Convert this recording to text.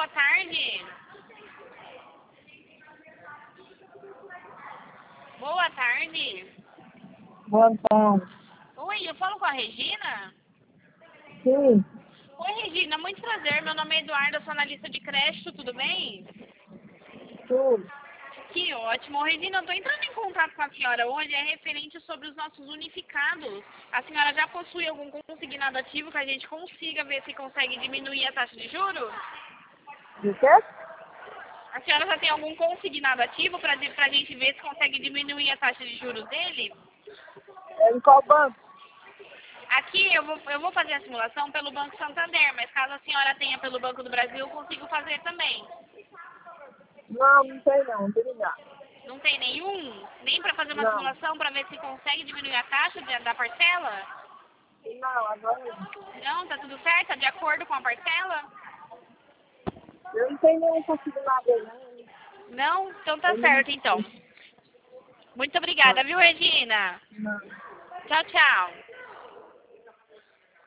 boa tarde. Boa tarde. Boa tarde. Oi, eu falo com a Regina? Sim, Oi, Regina, muito prazer. Meu nome é Eduardo, eu sou analista de crédito, tudo bem? tudo. Que ótimo. Regina, eu estou entrando em contato com a senhora hoje, é referente sobre os nossos unificados. A senhora já possui algum consignado ativo que a gente consiga ver se consegue diminuir a taxa de juros? De quê? A senhora já tem algum consignado ativo para a gente ver se consegue diminuir a taxa de juros dele? Em qual banco? Aqui eu vou fazer a simulação pelo Banco Santander, mas caso a senhora tenha pelo Banco do Brasil, eu consigo fazer também. Não tem não, obrigado. Não tem nenhum? Nem para fazer uma Não, simulação para ver se consegue diminuir a taxa da parcela? não, agora não. Não, tá tudo certo? Tá de acordo com a parcela? Eu não tenho nenhum consignado aí, não. Não? Então tá Eu certo, então. não. Muito obrigada, viu, Regina? Não. Tchau, tchau.